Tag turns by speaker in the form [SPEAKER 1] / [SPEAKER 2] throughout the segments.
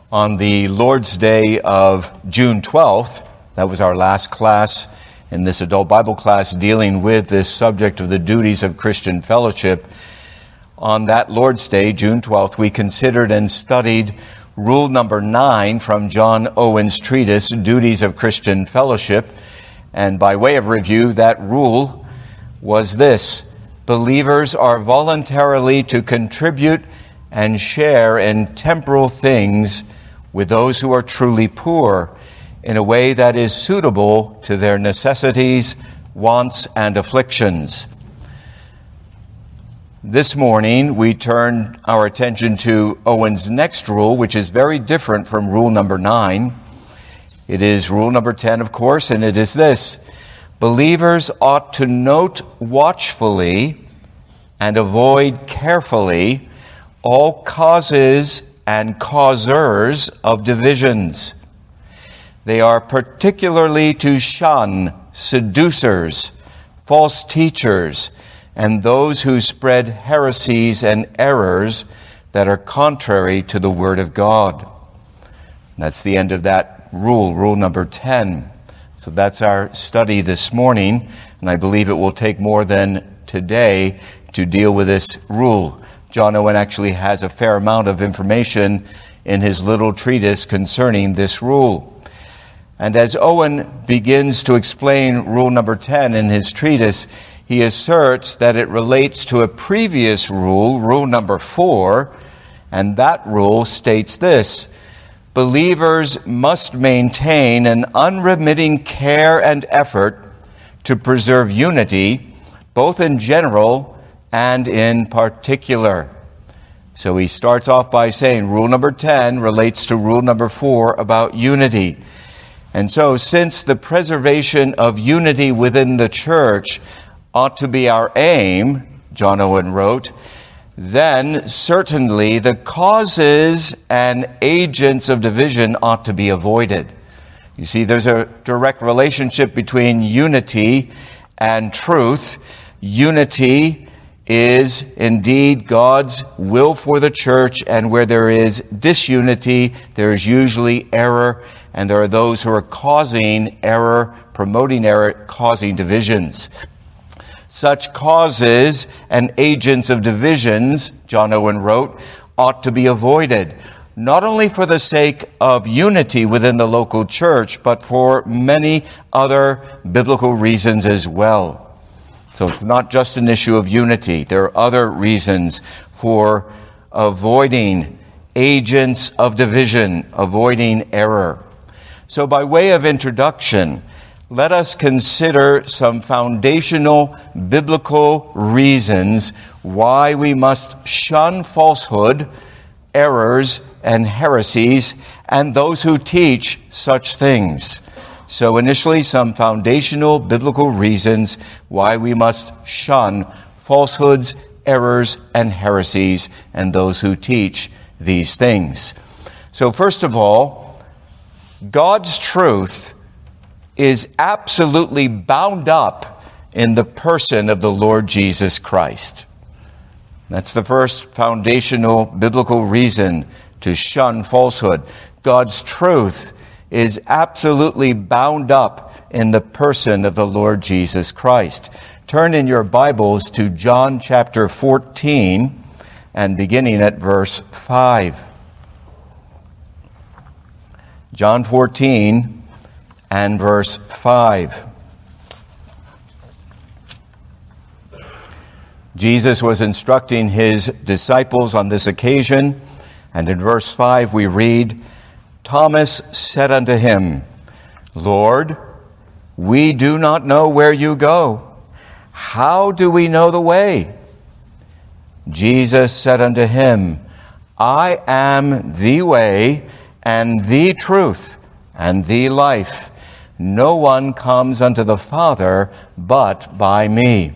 [SPEAKER 1] On the Lord's Day of June 12th, that was our last class in this adult Bible class dealing with this subject of the duties of Christian fellowship. On that Lord's Day, June 12th, we considered and studied rule number 9 from John Owen's treatise, Duties of Christian Fellowship. And by way of review, that rule was this: believers are voluntarily to contribute and share in temporal things with those who are truly poor in a way that is suitable to their necessities, wants, and afflictions. This morning, we turn our attention to Owen's next rule, which is very different from rule number 9. It is rule number 10, of course, and it is this: believers ought to note watchfully and avoid carefully all causes and causers of divisions. They are particularly to shun seducers, false teachers, and those who spread heresies and errors that are contrary to the Word of God. That's the end of that rule number 10. So that's our study this morning, and I believe it will take more than today to deal with this rule. John Owen actually has a fair amount of information in his little treatise concerning this rule. And as Owen begins to explain rule number 10 in his treatise, he asserts that it relates to a previous rule, rule number 4, and that rule states this: believers must maintain an unremitting care and effort to preserve unity, both in general and in particular. So he starts off by saying rule number 10 relates to rule number 4 about unity. And so since the preservation of unity within the church ought to be our aim, John Owen wrote, then certainly the causes and agents of division ought to be avoided. You see, there's a direct relationship between unity and truth. Unity is indeed God's will for the church, and where there is disunity, there is usually error, and there are those who are causing error, promoting error, causing divisions. Such causes and agents of divisions, John Owen wrote, ought to be avoided, not only for the sake of unity within the local church, but for many other biblical reasons as well. So it's not just an issue of unity. There are other reasons for avoiding agents of division, avoiding error. So by way of introduction, let us consider some foundational biblical reasons why we must shun falsehood, errors, and heresies, and those who teach such things. So initially, some foundational biblical reasons why we must shun falsehoods, errors, and heresies, and those who teach these things. So first of all, God's truth is absolutely bound up in the person of the Lord Jesus Christ. That's the first foundational biblical reason to shun falsehood. God's truth is absolutely bound up in the person of the Lord Jesus Christ. Turn in your Bibles to John chapter 14 and beginning at verse 5. John 14 and verse 5. Jesus was instructing his disciples on this occasion, and in verse 5 we read, Thomas said unto him, Lord, we do not know where you go. How do we know the way? Jesus said unto him, I am the way and the truth and the life. No one comes unto the Father but by me.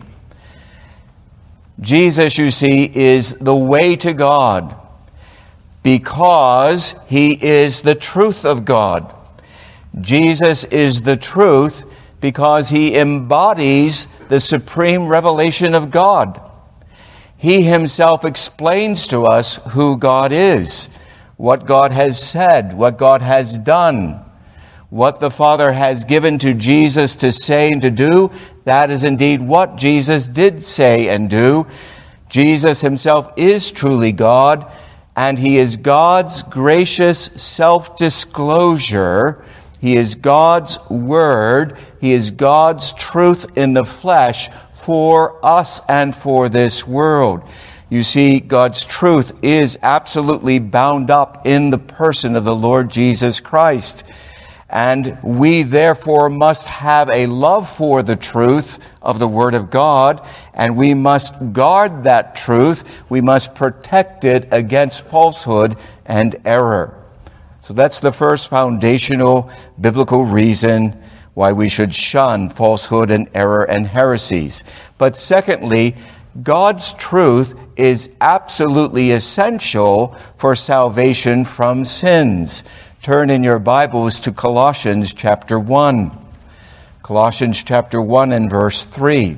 [SPEAKER 1] Jesus, you see, is the way to God because he is the truth of God. Jesus is the truth because he embodies the supreme revelation of God. He himself explains to us who God is. what God has said, what God has done, what the Father has given to Jesus to say and to do. That is indeed what Jesus did say and do. Jesus himself is truly God, and he is God's gracious self-disclosure. He is God's word. He is God's truth in the flesh for us and for this world. You see, God's truth is absolutely bound up in the person of the Lord Jesus Christ. And we therefore must have a love for the truth of the Word of God, and we must guard that truth. We must protect it against falsehood and error. So that's the first foundational biblical reason why we should shun falsehood and error and heresies. But secondly, God's truth is absolutely essential for salvation from sins. Turn in your Bibles to Colossians chapter 1. Colossians chapter 1 and verse 3.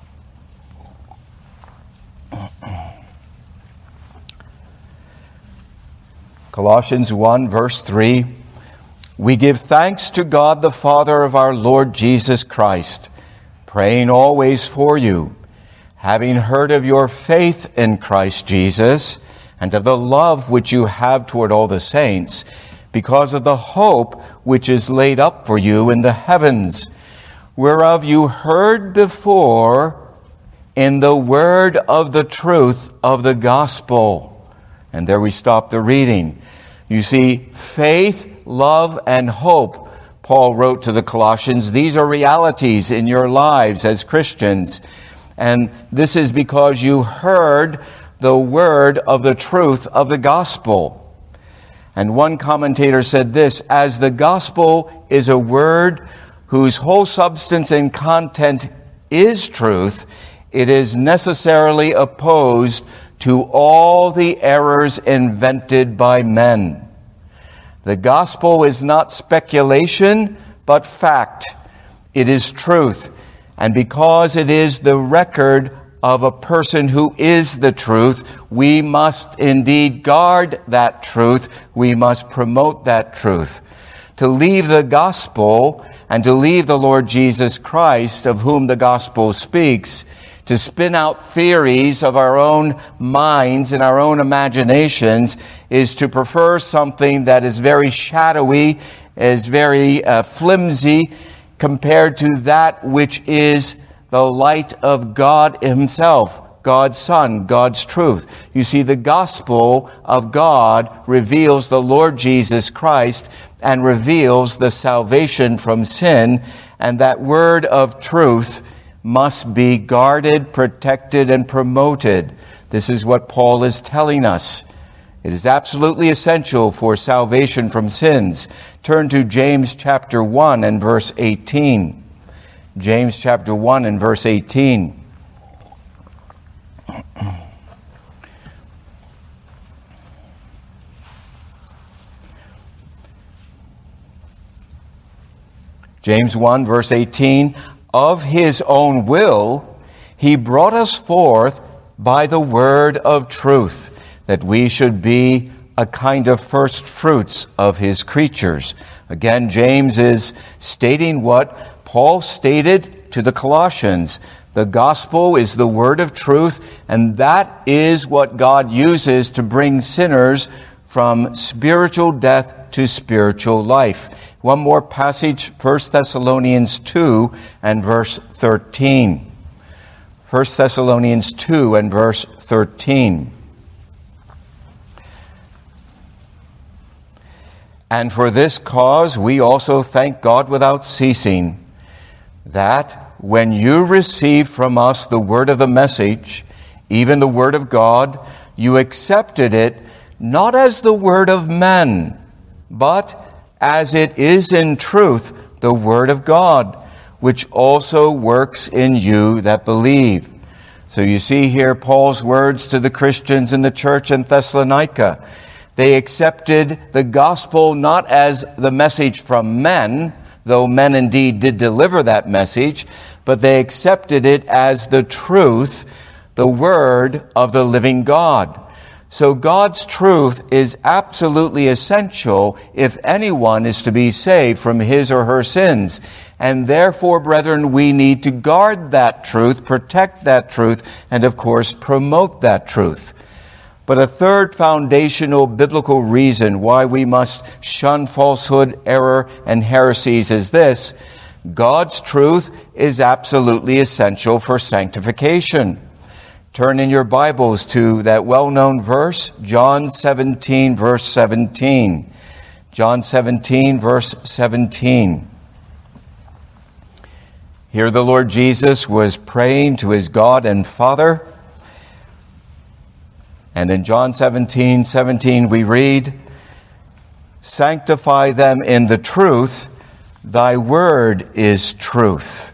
[SPEAKER 1] Colossians 1 verse 3. We give thanks to God the Father of our Lord Jesus Christ, praying always for you, having heard of your faith in Christ Jesus, and of the love which you have toward all the saints, because of the hope which is laid up for you in the heavens, whereof you heard before in the word of the truth of the gospel. And there we stop the reading. You see, faith, love, and hope, Paul wrote to the Colossians, these are realities in your lives as Christians. And this is because you heard the word of the truth of the gospel. And one commentator said this, as the gospel is a word whose whole substance and content is truth, it is necessarily opposed to all the errors invented by men. The gospel is not speculation, but fact. It is truth. And because it is the record of a person who is the truth, we must indeed guard that truth. We must promote that truth. To leave the gospel and to leave the Lord Jesus Christ, of whom the gospel speaks, to spin out theories of our own minds and our own imaginations, is to prefer something that is very shadowy, is very flimsy, compared to that which is the light of God himself, God's Son, God's truth. You see, the gospel of God reveals the Lord Jesus Christ and reveals the salvation from sin, and that word of truth must be guarded, protected, and promoted. This is what Paul is telling us. It is absolutely essential for salvation from sins. Turn to James chapter 1 and verse 18. James chapter 1 and verse 18. James 1 verse 18. Of his own will, he brought us forth by the word of truth, that we should be a kind of first fruits of his creatures. Again, James is stating what Paul stated to the Colossians. The gospel is the word of truth, and that is what God uses to bring sinners from spiritual death to spiritual life. One more passage, 1 Thessalonians 2 and verse 13. 1 Thessalonians 2 and verse 13. And for this cause we also thank God without ceasing, that when you received from us the word of the message, even the word of God, you accepted it not as the word of men, but as it is in truth the word of God, which also works in you that believe. So you see here Paul's words to the Christians in the church in Thessalonica. They accepted the gospel not as the message from men, though men indeed did deliver that message, but they accepted it as the truth, the word of the living God. So God's truth is absolutely essential if anyone is to be saved from his or her sins. And therefore, brethren, we need to guard that truth, protect that truth, and of course, promote that truth. But a third foundational biblical reason why we must shun falsehood, error, and heresies is this: God's truth is absolutely essential for sanctification. Turn in your Bibles to that well-known verse, John 17, verse 17. John 17, verse 17. Here the Lord Jesus was praying to his God and Father. And in John 17, 17 we read, "Sanctify them in the truth, thy word is truth."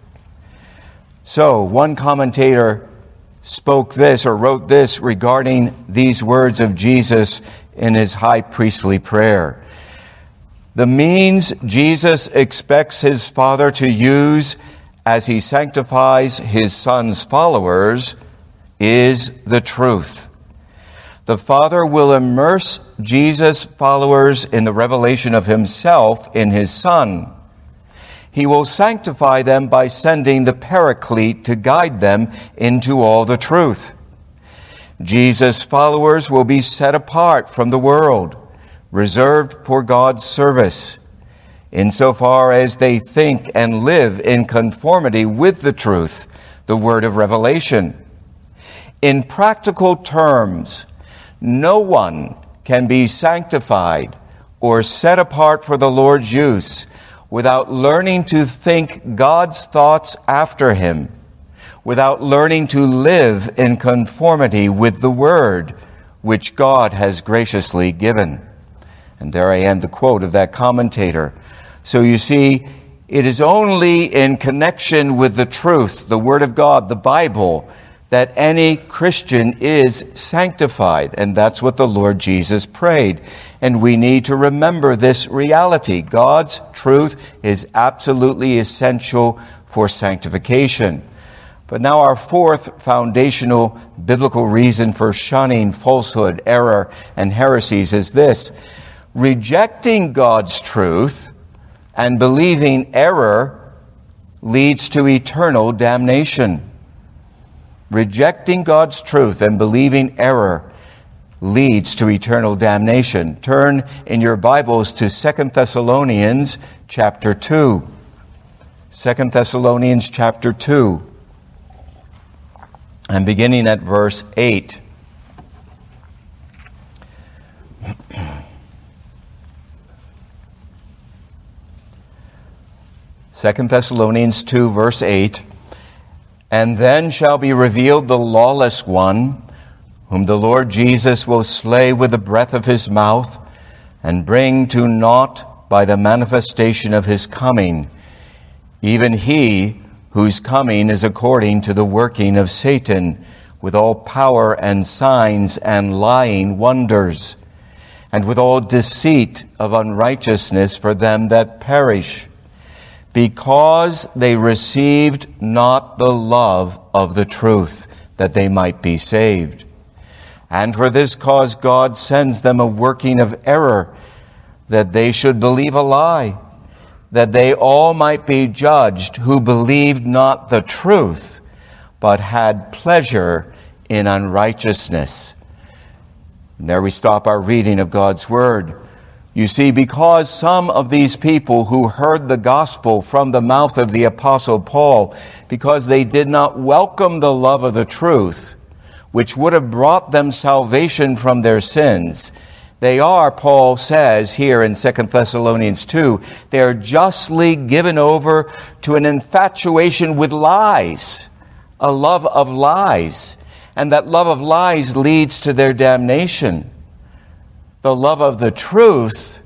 [SPEAKER 1] So, one commentator spoke this or wrote this regarding these words of Jesus in his high priestly prayer. The means Jesus expects his Father to use as he sanctifies his Son's followers is the truth. The Father will immerse Jesus' followers in the revelation of himself in his Son. He will sanctify them by sending the Paraclete to guide them into all the truth. Jesus' followers will be set apart from the world, reserved for God's service, insofar as they think and live in conformity with the truth, the word of revelation. In practical terms, no one can be sanctified or set apart for the Lord's use without learning to think God's thoughts after him, without learning to live in conformity with the word which God has graciously given. And there I end the quote of that commentator. So you see, it is only in connection with the truth, the Word of God, the Bible, that any Christian is sanctified. And that's what the Lord Jesus prayed. And we need to remember this reality. God's truth is absolutely essential for sanctification. But now our fourth foundational biblical reason for shunning falsehood, error, and heresies is this: rejecting God's truth and believing error leads to eternal damnation. Rejecting God's truth and believing error leads to eternal damnation. Turn in your Bibles to 2 Thessalonians chapter 2. 2 Thessalonians chapter 2. And beginning at verse 8. Second Thessalonians 2, verse 8. "And then shall be revealed the lawless one, whom the Lord Jesus will slay with the breath of his mouth, and bring to naught by the manifestation of his coming, even he whose coming is according to the working of Satan, with all power and signs and lying wonders, and with all deceit of unrighteousness for them that perish, because they received not the love of the truth, that they might be saved. And for this cause God sends them a working of error, that they should believe a lie, that they all might be judged who believed not the truth, but had pleasure in unrighteousness." And there we stop our reading of God's word. You see, because some of these people who heard the gospel from the mouth of the Apostle Paul, because they did not welcome the love of the truth, which would have brought them salvation from their sins, they are, Paul says here in 2 Thessalonians 2, they are justly given over to an infatuation with lies, a love of lies. And that love of lies leads to their damnation. The love of the truth,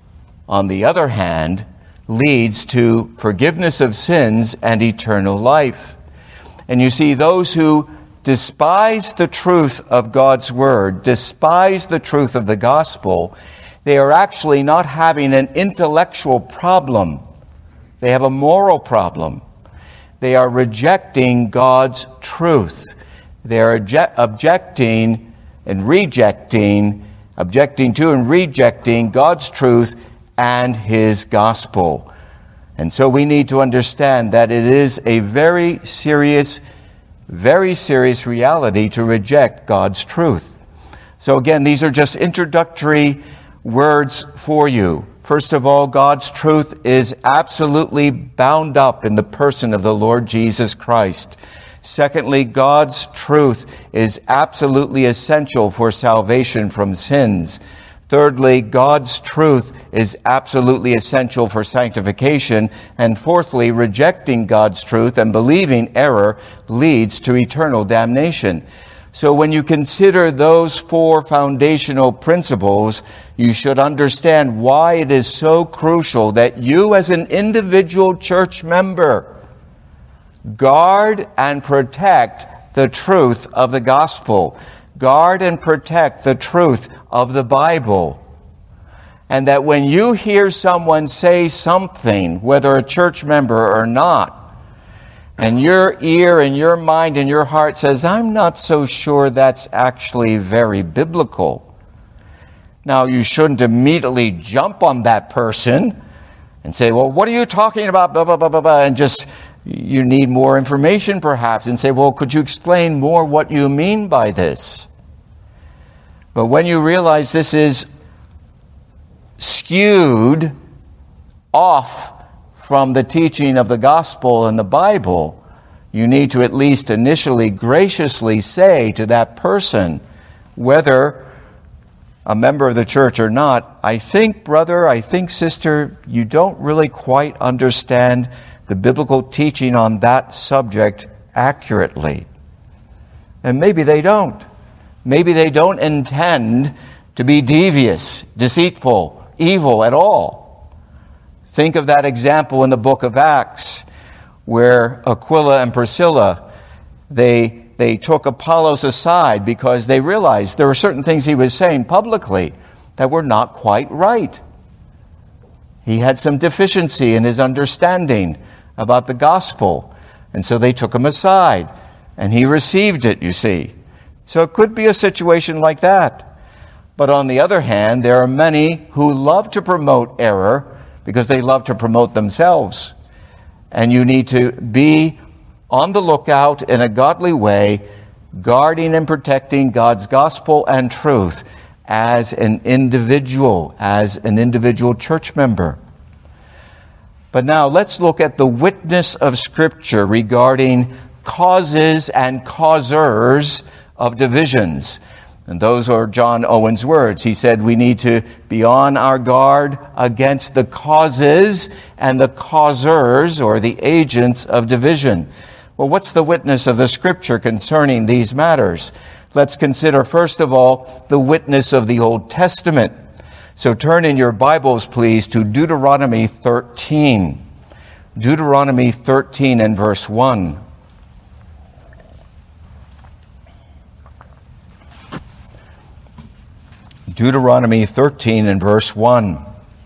[SPEAKER 1] on the other hand, leads to forgiveness of sins and eternal life. And you see, those who despise the truth of God's word, despise the truth of the gospel, they are actually not having an intellectual problem. They have a moral problem. They are rejecting God's truth. They are and objecting to and rejecting God's truth and his gospel. And so we need to understand that it is a very serious reality to reject God's truth. So again, these are just introductory words for you. First of all, God's truth is absolutely bound up in the person of the Lord Jesus Christ. Secondly, God's truth is absolutely essential for salvation from sins. Thirdly, God's truth is absolutely essential for sanctification. And fourthly, rejecting God's truth and believing error leads to eternal damnation. So when you consider those four foundational principles, you should understand why it is so crucial that you as an individual church member guard and protect the truth of the gospel. Guard and protect the truth of the Bible. And that when you hear someone say something, whether a church member or not, and your ear and your mind and your heart says, I'm not so sure that's actually very biblical. Now, you shouldn't immediately jump on that person and say, well, what are you talking about, blah, blah, blah, blah, blah, and just, you need more information perhaps, and say, well, could you explain more what you mean by this? But when you realize this is skewed off from the teaching of the gospel and the Bible, you need to at least initially graciously say to that person, whether a member of the church or not, I think, brother, I think, sister, you don't really quite understand the biblical teaching on that subject accurately. And maybe they don't. Maybe they don't intend to be devious, deceitful, evil at all. Think of that example in the book of Acts, where Aquila and Priscilla, they took Apollos aside because they realized there were certain things he was saying publicly that were not quite right. He had some deficiency in his understanding about the gospel, and so they took him aside, and he received it, you see. So it could be a situation like that. But on the other hand, there are many who love to promote error because they love to promote themselves. And you need to be on the lookout in a godly way, guarding and protecting God's gospel and truth as an individual church member. But now let's look at the witness of Scripture regarding causes and causers of divisions. And those are John Owen's words. He said we need to be on our guard against the causes and the causers, or the agents of division. Well, what's the witness of the Scripture concerning these matters? Let's consider, first of all, the witness of the Old Testament. So turn in your Bibles, please, to Deuteronomy 13. Deuteronomy 13 and verse 1. Deuteronomy 13 and verse 1.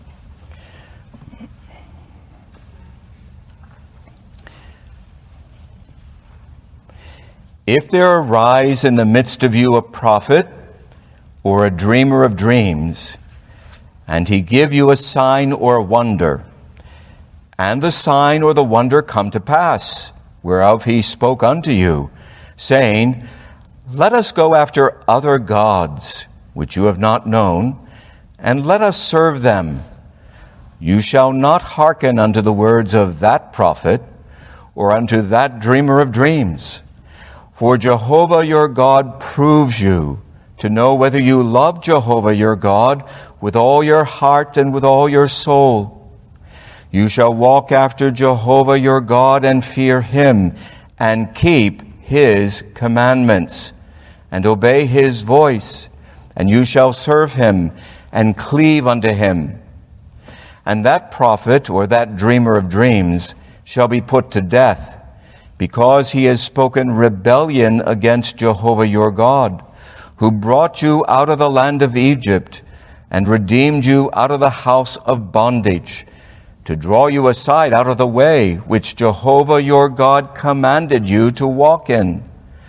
[SPEAKER 1] If there arise in the midst of you a prophet or a dreamer of dreams, and he give you a sign or a wonder, and the sign or the wonder come to pass, whereof he spoke unto you, saying, Let us go after other gods, which you have not known, and let us serve them. You shall not hearken unto the words of that prophet, or unto that dreamer of dreams. For Jehovah your God proves you, to know whether you love Jehovah your God with all your heart and with all your soul. You shall walk after Jehovah your God and fear him, and keep his commandments, and obey his voice, and you shall serve him and cleave unto him. And that prophet or that dreamer of dreams shall be put to death, because he has spoken rebellion against Jehovah your God, who brought you out of the land of Egypt and redeemed you out of the house of bondage, to draw you aside out of the way which Jehovah your God commanded you to walk in.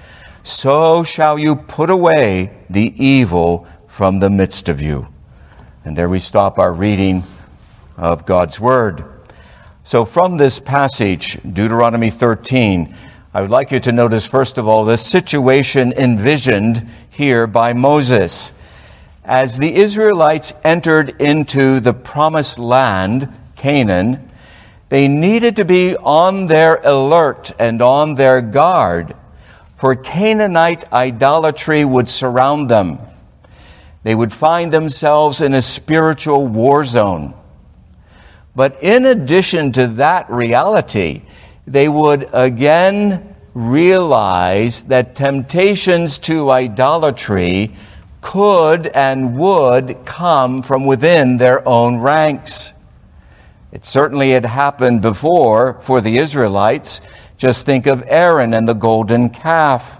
[SPEAKER 1] so shall you put away the evil from the midst of you. And there we stop our reading of God's Word. So from this passage, Deuteronomy 13, I would like you to notice, first of all, the situation envisioned here by Moses. As the Israelites entered into the promised land, Canaan, they needed to be on their alert and on their guard, for Canaanite idolatry would surround them. They would find themselves in a spiritual war zone. But in addition to that reality, they would again realize that temptations to idolatry could and would come from within their own ranks. It certainly had happened before for the Israelites. Just think of Aaron and the golden calf.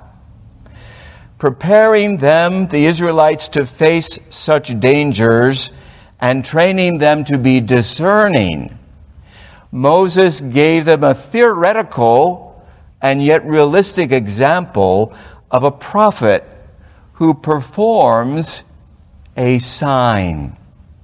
[SPEAKER 1] Preparing them, the Israelites, to face such dangers and training them to be discerning, Moses gave them a theoretical and yet realistic example of a prophet who performs a sign.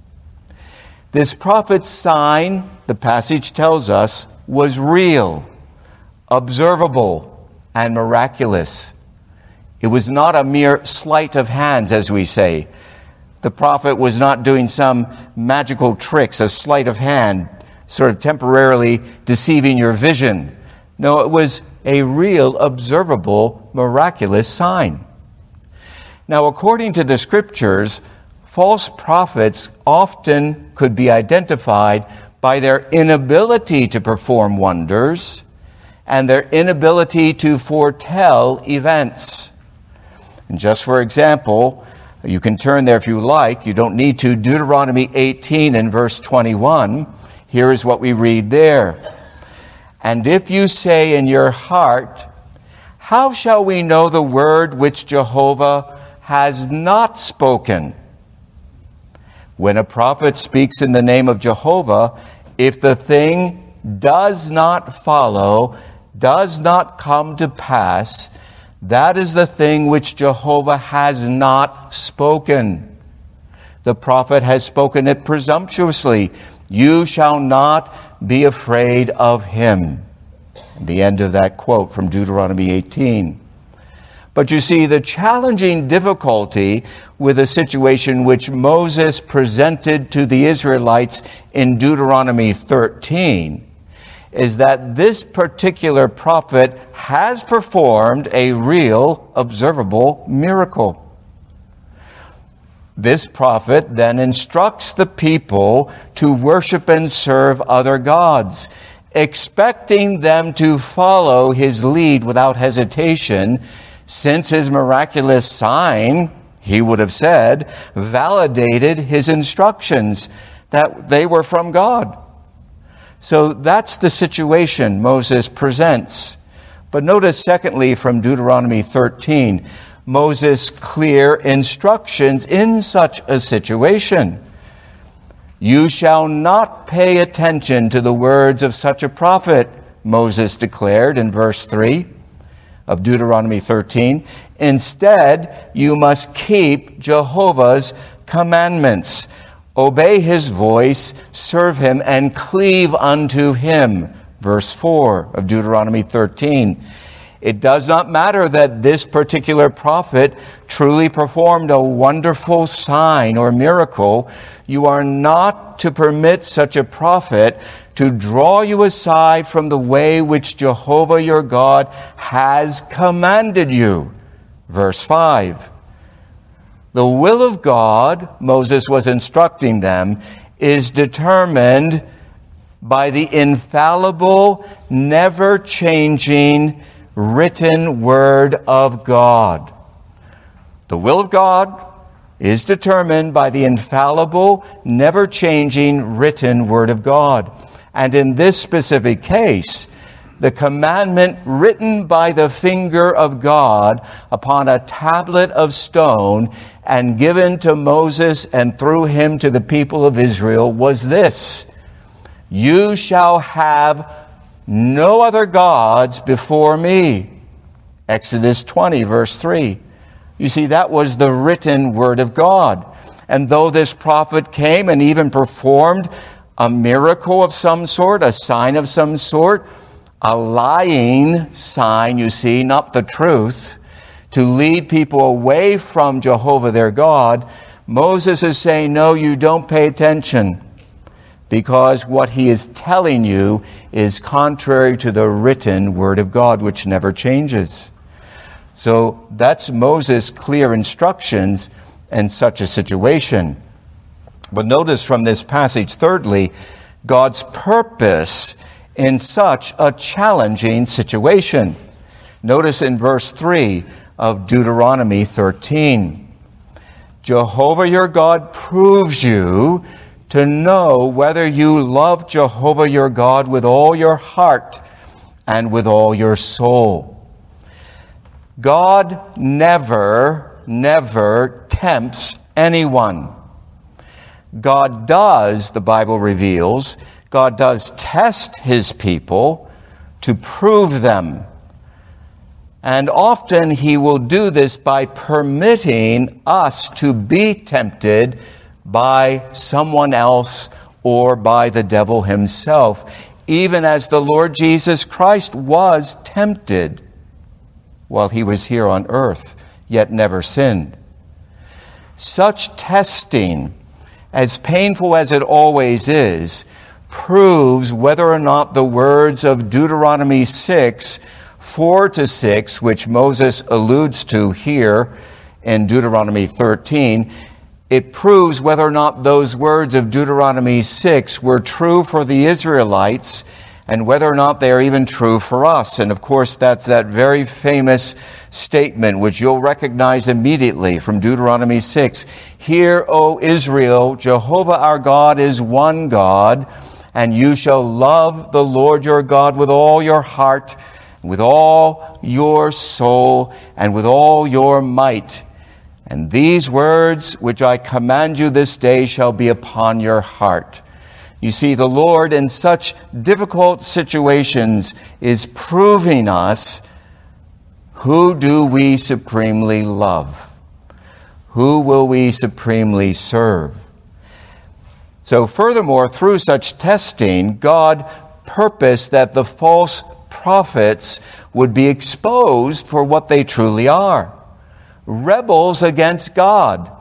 [SPEAKER 1] This prophet's sign, the passage tells us, was real, observable, and miraculous. It was not a mere sleight of hands, as we say. The prophet was not doing some magical tricks, a sleight of hand, sort of temporarily deceiving your vision. No, it was a real, observable, miraculous sign. Now, according to the Scriptures, false prophets often could be identified by their inability to perform wonders and their inability to foretell events. And just for example, you can turn there if you like. You don't need to. Deuteronomy 18 and verse 21. Here is what we read there. And if you say in your heart, how shall we know the word which Jehovah has not spoken? When a prophet speaks in the name of Jehovah, if the thing does not follow, does not come to pass, that is the thing which Jehovah has not spoken. The prophet has spoken it presumptuously. You shall not be afraid of him. The end of that quote from Deuteronomy 18. But you see, the challenging difficulty with the situation which Moses presented to the Israelites in Deuteronomy 13 is that this particular prophet has performed a real, observable miracle. This prophet then instructs the people to worship and serve other gods, expecting them to follow his lead without hesitation, since his miraculous sign, he would have said, validated his instructions that they were from God. So that's the situation Moses presents. But notice, secondly, from Deuteronomy 13, Moses' clear instructions in such a situation. You shall not pay attention to the words of such a prophet, Moses declared in verse 3 of Deuteronomy 13. Instead, you must keep Jehovah's commandments. Obey his voice, serve him, and cleave unto him. Verse 4 of Deuteronomy 13. It does not matter that this particular prophet truly performed a wonderful sign or miracle. You are not to permit such a prophet to draw you aside from the way which Jehovah your God has commanded you. Verse 5. The will of God, Moses was instructing them, is determined by the infallible, never-changing, written Word of God. The will of God is determined by the infallible, never-changing, written Word of God. And in this specific case, the commandment written by the finger of God upon a tablet of stone and given to Moses and through him to the people of Israel was this: you shall have no other gods before me. Exodus 20, verse 3. You see, that was the written word of God. And though this prophet came and even performed a miracle of some sort, a sign of some sort, a lying sign, you see, not the truth, to lead people away from Jehovah their God, Moses is saying, no, you don't pay attention, because what he is telling you is contrary to the written word of God, which never changes. So that's Moses' clear instructions in such a situation. But notice from this passage, thirdly, God's purpose in such a challenging situation. Notice in verse 3 of Deuteronomy 13. Jehovah your God proves you to know whether you love Jehovah your God with all your heart and with all your soul. God never tempts anyone. God does, the Bible reveals, God does test his people to prove them. And often he will do this by permitting us to be tempted by someone else or by the devil himself, even as the Lord Jesus Christ was tempted while he was here on earth, yet never sinned. Such testing, as painful as it always is, proves whether or not the words of Deuteronomy 6:4-6, which Moses alludes to here in Deuteronomy 13, it proves whether or not those words of Deuteronomy 6 were true for the Israelites and whether or not they are even true for us. And of course, that's that very famous statement, which you'll recognize immediately from Deuteronomy 6. Hear, O Israel, Jehovah our God is one God, and you shall love the Lord your God with all your heart, with all your soul, and with all your might. And these words which I command you this day shall be upon your heart. You see, the Lord in such difficult situations is proving us, who do we supremely love? Who will we supremely serve? So furthermore, through such testing, God purposed that the false prophets would be exposed for what they truly are. Rebels against God.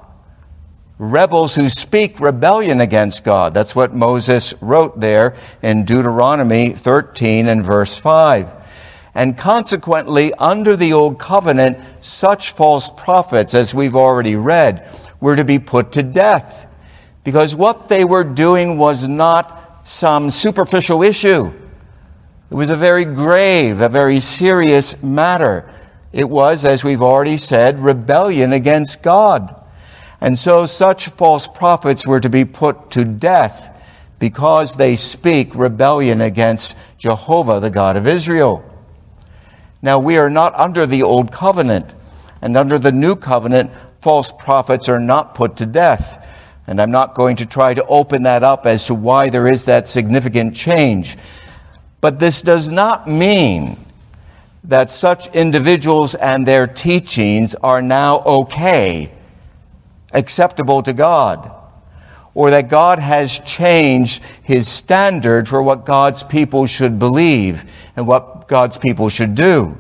[SPEAKER 1] Rebels who speak rebellion against God. That's what Moses wrote there in Deuteronomy 13 and verse 5. And consequently, under the Old Covenant, such false prophets, as we've already read, were to be put to death. Because what they were doing was not some superficial issue. It was a very grave, a very serious matter. It was, as we've already said, rebellion against God. And so such false prophets were to be put to death because they speak rebellion against Jehovah, the God of Israel. Now, we are not under the Old Covenant, and under the New Covenant, false prophets are not put to death. And I'm not going to try to open that up as to why there is that significant change. But this does not mean that such individuals and their teachings are now okay, acceptable to God, or that God has changed his standard for what God's people should believe and what God's people should do.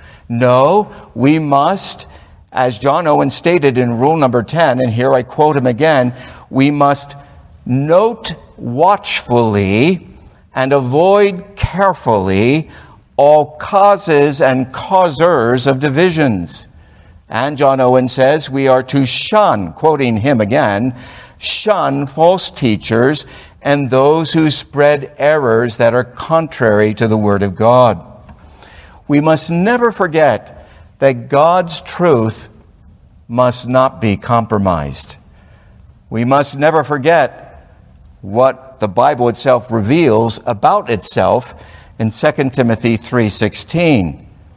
[SPEAKER 1] No, we must, as John Owen stated in rule number 10, and here I quote him again, we must note watchfully and avoid carefully all causes and causers of divisions. And John Owen says we are to shun, quoting him again, shun false teachers and those who spread errors that are contrary to the Word of God. We must never forget that God's truth must not be compromised. We must never forget what the Bible itself reveals about itself in 2 Timothy 3:16.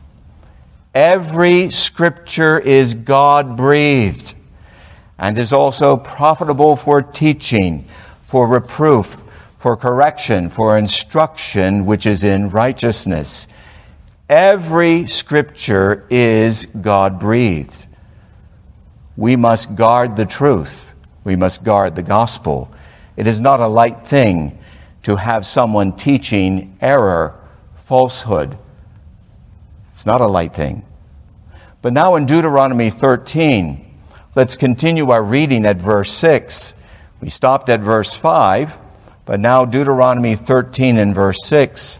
[SPEAKER 1] Every scripture is God-breathed and is also profitable for teaching, for reproof, for correction, for instruction, which is in righteousness. Every Scripture is God-breathed. We must guard the truth. We must guard the gospel. It is not a light thing to have someone teaching error, falsehood. It's not a light thing. But now in Deuteronomy 13, let's continue our reading at verse 6. We stopped at verse 5, but now Deuteronomy 13 and verse 6.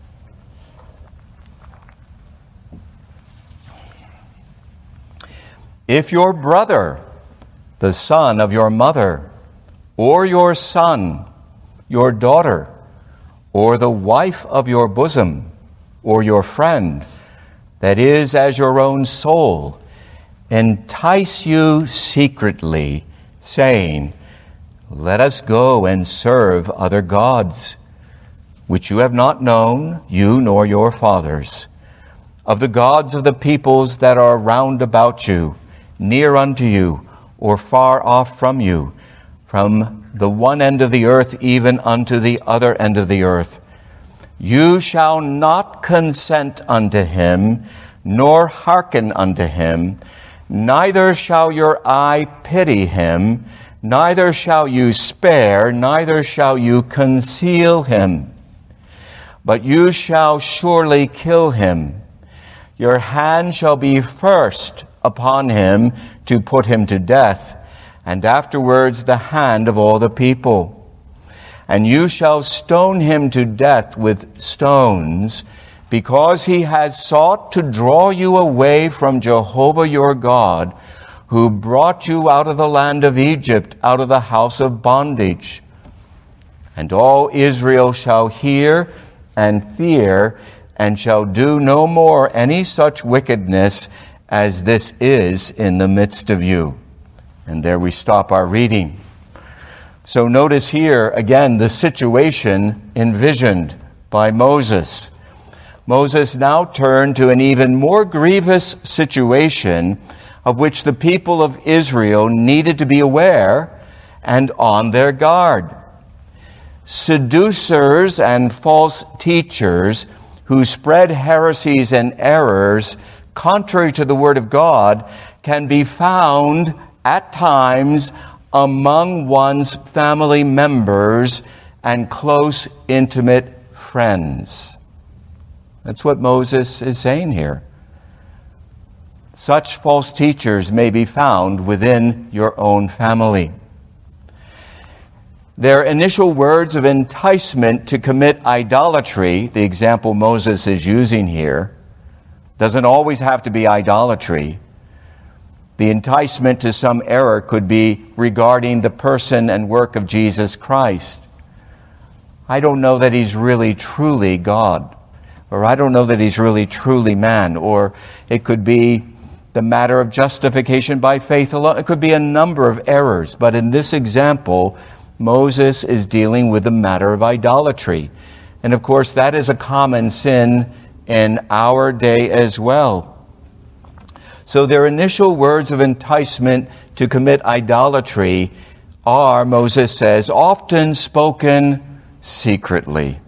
[SPEAKER 1] If your brother, the son of your mother, or your son, your daughter, or the wife of your bosom, or your friend, that is as your own soul, entice you secretly, saying, let us go and serve other gods, which you have not known, you nor your fathers, of the gods of the peoples that are round about you, near unto you, or far off from you, from the one end of the earth even unto the other end of the earth. You shall not consent unto him, nor hearken unto him, neither shall your eye pity him, neither shall you spare, neither shall you conceal him. But you shall surely kill him. Your hand shall be first upon him to put him to death, and afterwards the hand of all the people. And you shall stone him to death with stones, because he has sought to draw you away from Jehovah your God, who brought you out of the land of Egypt, out of the house of bondage. And all Israel shall hear and fear, and shall do no more any such wickedness as this is in the midst of you. And there we stop our reading. So notice here, again, the situation envisioned by Moses. Moses now turned to an even more grievous situation of which the people of Israel needed to be aware and on their guard. Seducers and false teachers who spread heresies and errors contrary to the Word of God can be found at times among one's family members and close, intimate friends. That's what Moses is saying here. Such false teachers may be found within your own family. Their initial words of enticement to commit idolatry, the example Moses is using here, doesn't always have to be idolatry. The enticement to some error could be regarding the person and work of Jesus Christ. I don't know that he's really truly God, or I don't know that he's really truly man, or it could be the matter of justification by faith alone. It could be a number of errors, but in this example, Moses is dealing with the matter of idolatry. And of course, that is a common sin in our day as well. So their initial words of enticement to commit idolatry are, Moses says, often spoken secretly.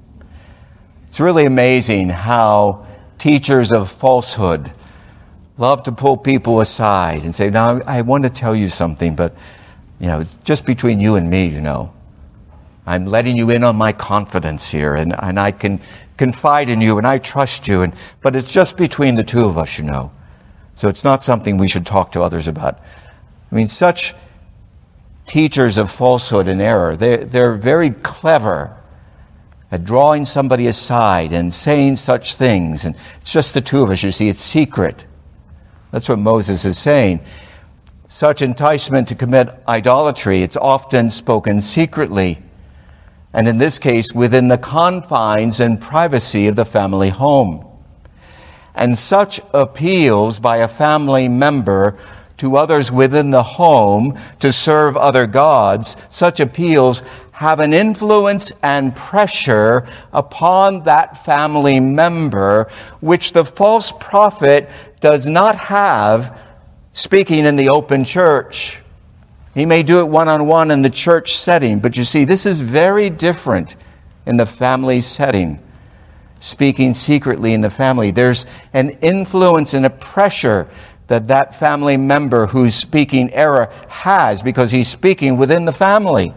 [SPEAKER 1] It's really amazing how teachers of falsehood love to pull people aside and say, now, I want to tell you something, but, just between you and me, I'm letting you in on my confidence here, and I can confide in you, and I trust you, but it's just between the two of us, So it's not something we should talk to others about. Such teachers of falsehood and error, they're very clever at drawing somebody aside and saying such things. And it's just the two of us, it's secret. That's what Moses is saying. Such enticement to commit idolatry, it's often spoken secretly. And in this case, within the confines and privacy of the family home. And such appeals by a family member to others within the home to serve other gods, such appeals have an influence and pressure upon that family member, which the false prophet does not have speaking in the open church. He may do it one-on-one in the church setting, but you see, this is very different in the family setting. speaking secretly in the family. There's an influence and a pressure that family member who's speaking error has because he's speaking within the family.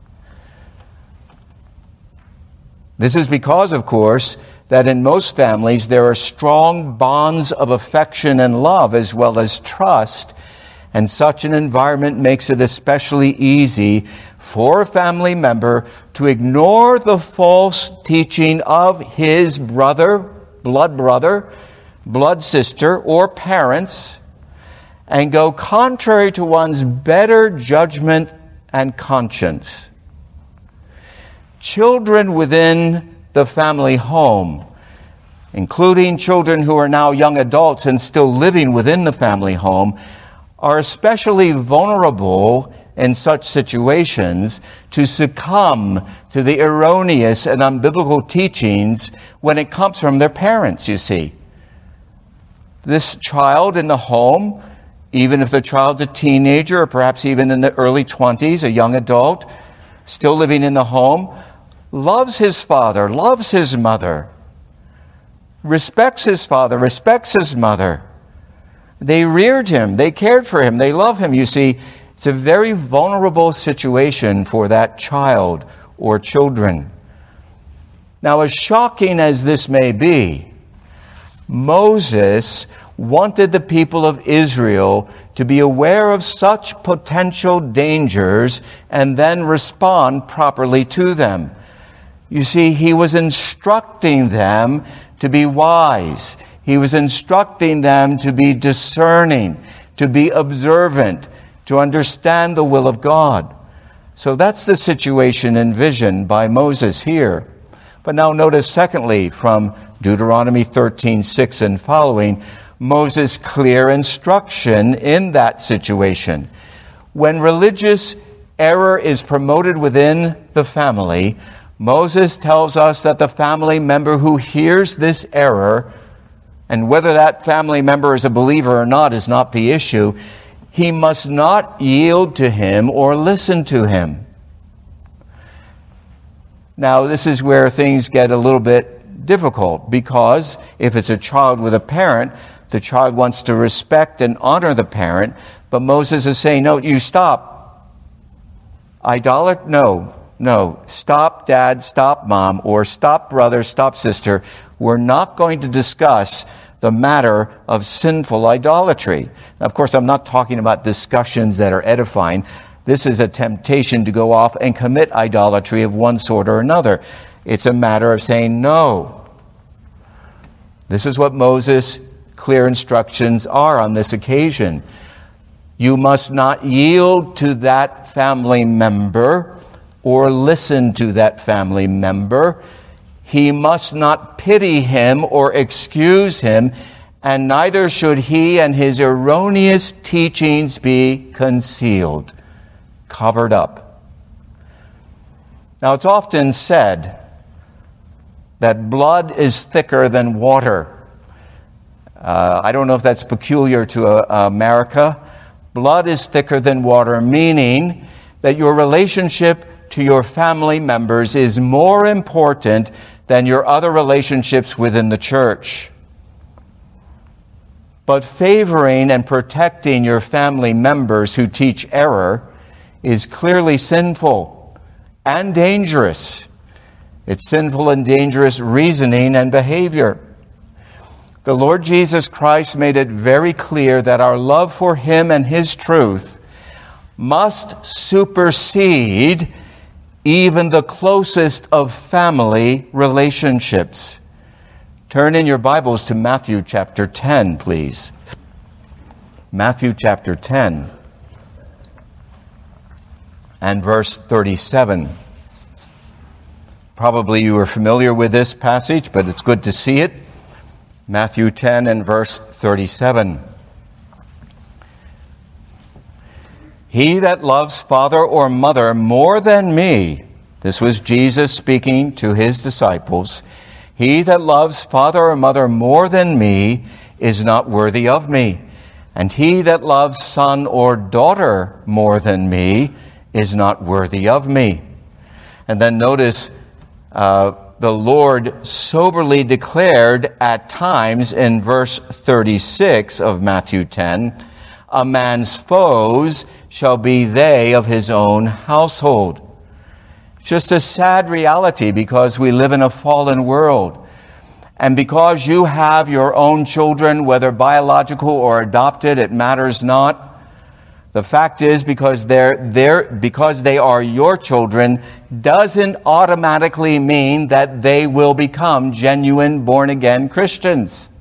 [SPEAKER 1] This is because, of course, that in most families there are strong bonds of affection and love as well as trust, and such an environment makes it especially easy for a family member to ignore the false teaching of his brother, blood sister, or parents, and go contrary to one's better judgment and conscience. Children within the family home, including children who are now young adults and still living within the family home, are especially vulnerable in such situations to succumb to the erroneous and unbiblical teachings when it comes from their parents, you see. This child in the home, even if the child's a teenager or perhaps even in the early 20s, a young adult, still living in the home, loves his father, loves his mother, respects his father, respects his mother. They reared him, they cared for him, they love him. You see, it's a very vulnerable situation for that child or children. Now, as shocking as this may be, Moses wanted the people of Israel to be aware of such potential dangers and then respond properly to them. You see, he was instructing them to be wise. He was instructing them to be discerning, to be observant, to understand the will of God. So that's the situation envisioned by Moses here. But now notice, secondly, from Deuteronomy 13:6 and following, Moses' clear instruction in that situation. When religious error is promoted within the family, Moses tells us that the family member who hears this error, and whether that family member is a believer or not is not the issue, he must not yield to him or listen to him. Now, this is where things get a little bit difficult, because if it's a child with a parent, the child wants to respect and honor the parent, but Moses is saying, no, you stop. No, stop dad, stop mom, or stop brother, stop sister. We're not going to discuss the matter of sinful idolatry. Now, of course, I'm not talking about discussions that are edifying. This is a temptation to go off and commit idolatry of one sort or another. It's a matter of saying no. This is what Moses' clear instructions are on this occasion. You must not yield to that family member or listen to that family member. He must not pity him or excuse him, and neither should he and his erroneous teachings be concealed, covered up. Now, it's often said that blood is thicker than water. I don't know if that's peculiar to America. Blood is thicker than water, meaning that your relationship to your family members is more important than your other relationships within the church. But favoring and protecting your family members who teach error is clearly sinful and dangerous. It's sinful and dangerous reasoning and behavior. The Lord Jesus Christ made it very clear that our love for Him and His truth must supersede even the closest of family relationships. Turn in your Bibles to Matthew chapter 10, please. Matthew chapter 10 and verse 37. Probably you are familiar with this passage, but it's good to see it. Matthew 10 and verse 37. He that loves father or mother more than me, this was Jesus speaking to his disciples, he that loves father or mother more than me is not worthy of me. And he that loves son or daughter more than me is not worthy of me. And then notice the Lord soberly declared at times in verse 36 of Matthew 10, a man's foes shall be they of his own household. Just a sad reality because we live in a fallen world. And because you have your own children, whether biological or adopted, it matters not. The fact is, because they are your children, doesn't automatically mean that they will become genuine born-again Christians.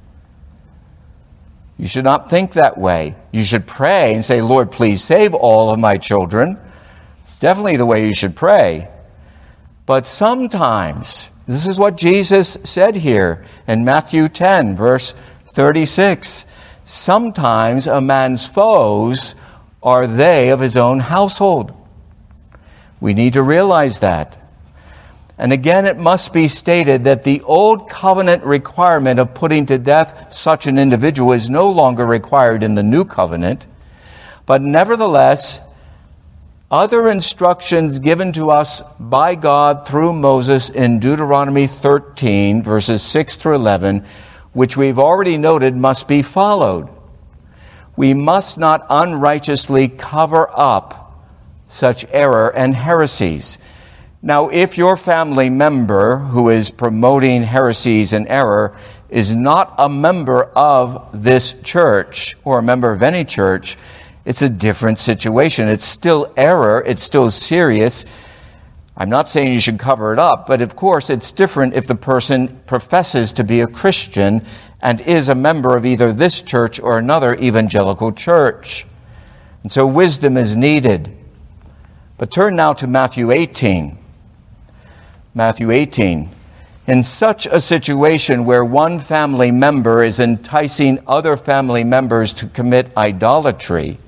[SPEAKER 1] You should not think that way. You should pray and say, Lord, please save all of my children. It's definitely the way you should pray. But sometimes, this is what Jesus said here in Matthew 10, verse 36. Sometimes a man's foes are they of his own household. We need to realize that. And again, it must be stated that the old covenant requirement of putting to death such an individual is no longer required in the new covenant. But nevertheless, other instructions given to us by God through Moses in Deuteronomy 13, verses 6 through 11, which we've already noted must be followed. We must not unrighteously cover up such error and heresies. Now, if your family member who is promoting heresies and error is not a member of this church or a member of any church, it's a different situation. It's still error. It's still serious. I'm not saying you should cover it up, but of course it's different if the person professes to be a Christian and is a member of either this church or another evangelical church. And so wisdom is needed. But turn now to Matthew 18. Matthew 18. In such a situation where one family member is enticing other family members to commit idolatry,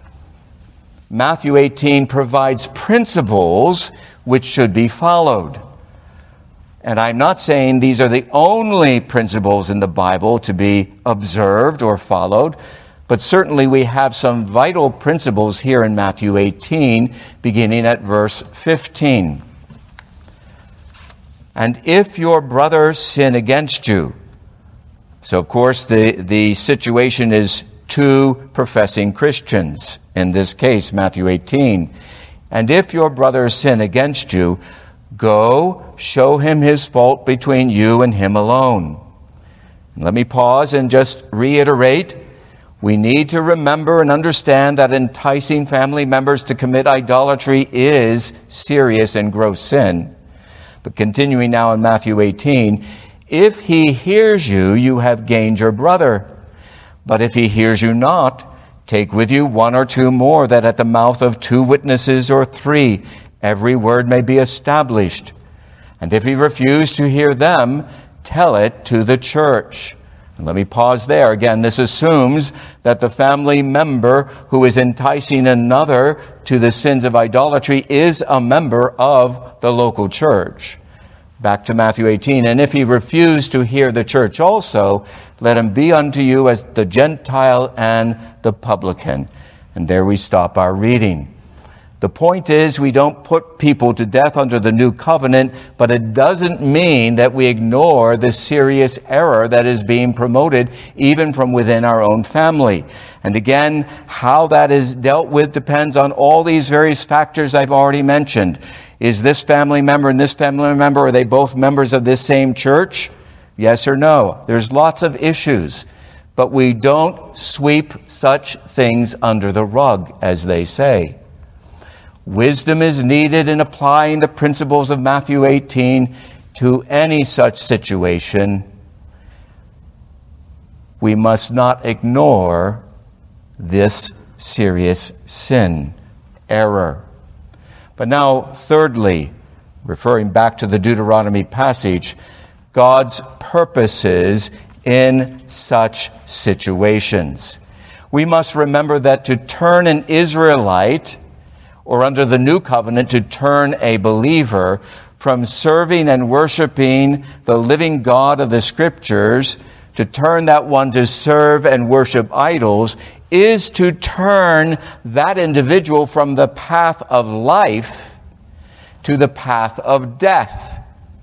[SPEAKER 1] Matthew 18 provides principles which should be followed. And I'm not saying these are the only principles in the Bible to be observed or followed, but certainly we have some vital principles here in Matthew 18, beginning at verse 15. And if your brother sin against you, so of course the situation is two professing Christians, in this case Matthew 18. And if your brother sin against you, go show him his fault between you and him alone. And let me pause and just reiterate, we need to remember and understand that enticing family members to commit idolatry is serious and gross sin. But continuing now in Matthew 18, if he hears you, you have gained your brother. But if he hears you not, take with you one or two more, that at the mouth of two witnesses or three every word may be established. And if he refuse to hear them, tell it to the church. And let me pause there. Again, this assumes that the family member who is enticing another to the sins of idolatry is a member of the local church. Back to Matthew 18. And if he refuse to hear the church also, let him be unto you as the Gentile and the publican. And there we stop our reading. The point is, we don't put people to death under the new covenant, but it doesn't mean that we ignore the serious error that is being promoted even from within our own family. And again, how that is dealt with depends on all these various factors I've already mentioned. Is this family member and this family member, are they both members of this same church? Yes or no? There's lots of issues, but we don't sweep such things under the rug, as they say. Wisdom is needed in applying the principles of Matthew 18 to any such situation. We must not ignore this serious sin, error. But now, thirdly, referring back to the Deuteronomy passage, God's purposes in such situations. We must remember that to turn an Israelite, or under the new covenant, to turn a believer from serving and worshiping the living God of the Scriptures, to turn that one to serve and worship idols, is to turn that individual from the path of life to the path of death.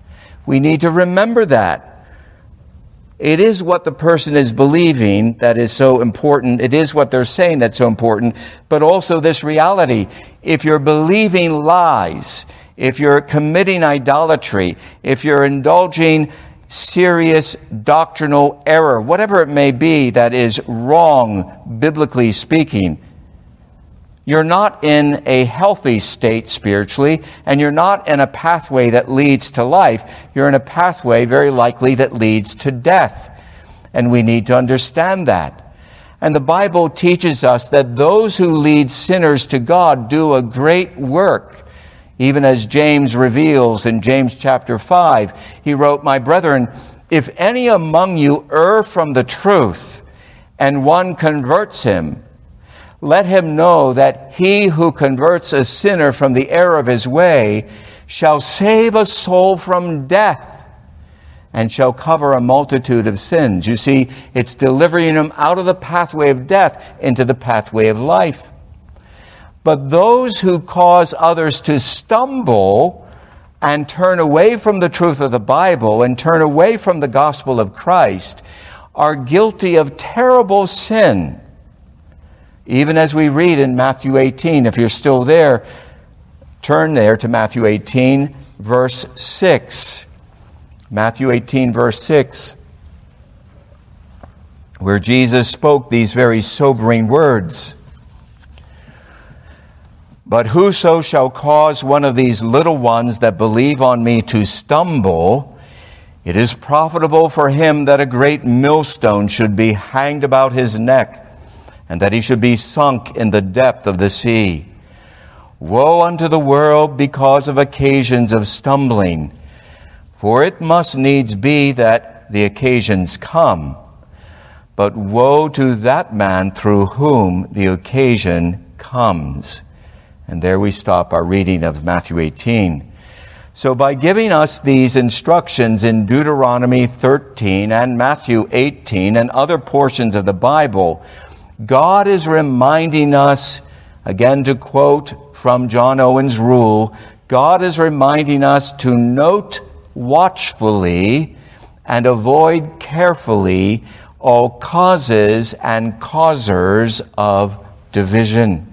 [SPEAKER 1] We need to remember that. It is what the person is believing that is so important. It is what they're saying that's so important. But also this reality. If you're believing lies, if you're committing idolatry, if you're indulging serious doctrinal error, whatever it may be that is wrong, biblically speaking, you're not in a healthy state spiritually, and you're not in a pathway that leads to life. You're in a pathway very likely that leads to death. And we need to understand that. And the Bible teaches us that those who lead sinners to God do a great work. Even as James reveals in James chapter 5, he wrote, "My brethren, if any among you err from the truth, and one converts him, let him know that he who converts a sinner from the error of his way shall save a soul from death and shall cover a multitude of sins." You see, it's delivering him out of the pathway of death into the pathway of life. But those who cause others to stumble and turn away from the truth of the Bible and turn away from the gospel of Christ are guilty of terrible sin. Even as we read in Matthew 18, if you're still there, turn there to Matthew 18, verse 6. Matthew 18, verse 6, where Jesus spoke these very sobering words. "But whoso shall cause one of these little ones that believe on me to stumble, it is profitable for him that a great millstone should be hanged about his neck, and that he should be sunk in the depth of the sea. Woe unto the world because of occasions of stumbling, for it must needs be that the occasions come. But woe to that man through whom the occasion comes." And there we stop our reading of Matthew 18. So by giving us these instructions in Deuteronomy 13 and Matthew 18 and other portions of the Bible, God is reminding us, again to quote from John Owen's rule, God is reminding us to note watchfully and avoid carefully all causes and causers of division.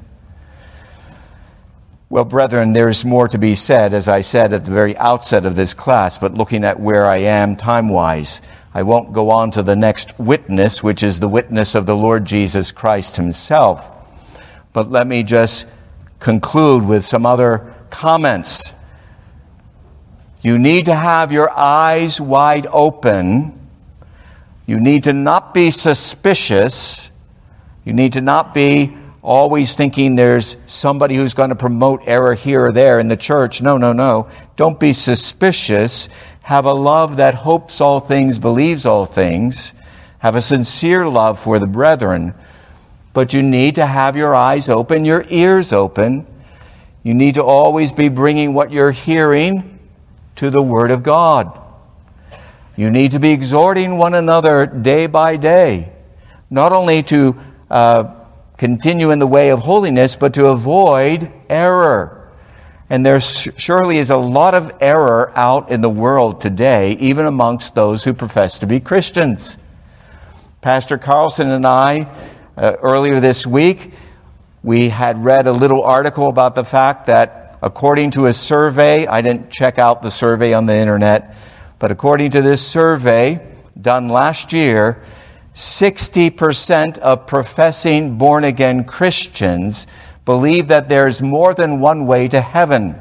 [SPEAKER 1] Well, brethren, there's more to be said, as I said at the very outset of this class, but looking at where I am time-wise, I won't go on to the next witness, which is the witness of the Lord Jesus Christ himself. But let me just conclude with some other comments. You need to have your eyes wide open. You need to not be suspicious. You need to not be always thinking there's somebody who's going to promote error here or there in the church. No. Don't be suspicious. Have a love that hopes all things, believes all things. Have a sincere love for the brethren. But you need to have your eyes open, your ears open. You need to always be bringing what you're hearing to the Word of God. You need to be exhorting one another day by day, not only to continue in the way of holiness, but to avoid error. And there surely is a lot of error out in the world today, even amongst those who profess to be Christians. Pastor Carlson and I, earlier this week, we had read a little article about the fact that according to a survey, I didn't check out the survey on the internet, but according to this survey done last year, 60% of professing born-again Christians believe that there's more than one way to heaven.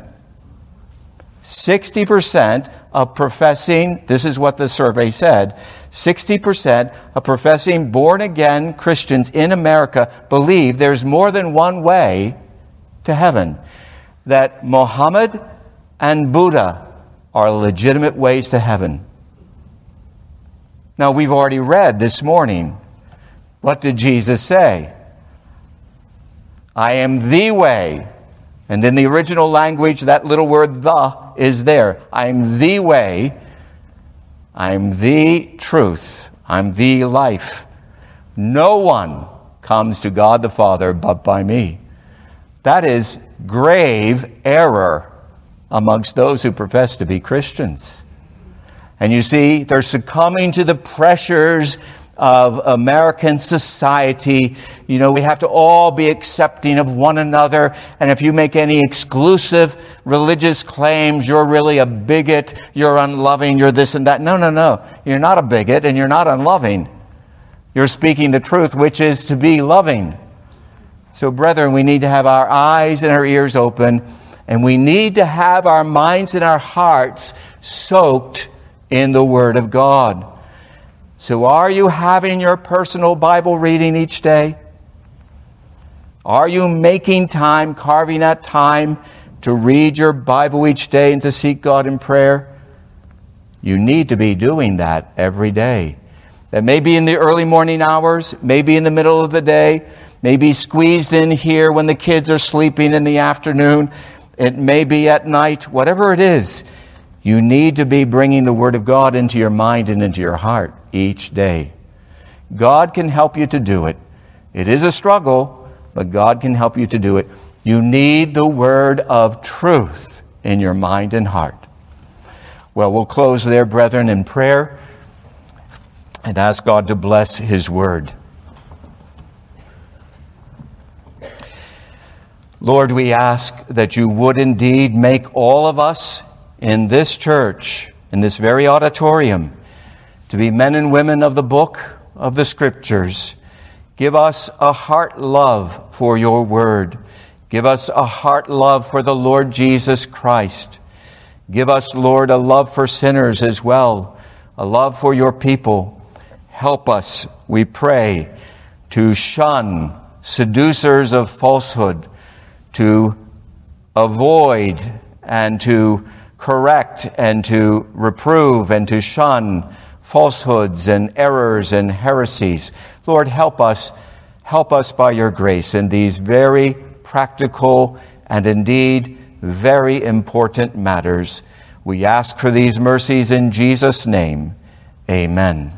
[SPEAKER 1] 60% of professing, this is what the survey said, 60% of professing born-again Christians in America believe there's more than one way to heaven. That Muhammad and Buddha are legitimate ways to heaven. Now, we've already read this morning, what did Jesus say? I am the way. And in the original language, that little word "the" is there. I am the way. I am the truth. I'm the life. No one comes to God the Father but by me. That is grave error amongst those who profess to be Christians. And you see, they're succumbing to the pressures of American society. You know, we have to all be accepting of one another. And if you make any exclusive religious claims, you're really a bigot, you're unloving, you're this and that. No. You're not a bigot and you're not unloving. You're speaking the truth, which is to be loving. So, brethren, we need to have our eyes and our ears open, and we need to have our minds and our hearts soaked in the Word of God. So are you having your personal Bible reading each day? Are you making time, carving out time to read your Bible each day and to seek God in prayer? You need to be doing that every day. That may be in the early morning hours, maybe in the middle of the day, maybe squeezed in here when the kids are sleeping in the afternoon. It may be at night, whatever it is. You need to be bringing the Word of God into your mind and into your heart each day. God can help you to do it. It is a struggle, but God can help you to do it. You need the Word of truth in your mind and heart. Well, we'll close there, brethren, in prayer and ask God to bless His Word. Lord, we ask that you would indeed make all of us in this church, in this very auditorium, to be men and women of the book of the Scriptures. Give us a heart love for your word. Give us a heart love for the Lord Jesus Christ. Give us, Lord, a love for sinners as well, a love for your people. Help us, we pray, to shun seducers of falsehood, to avoid and to correct and to reprove and to shun falsehoods and errors and heresies. Lord, help us by your grace in these very practical and indeed very important matters. We ask for these mercies in Jesus' name. Amen.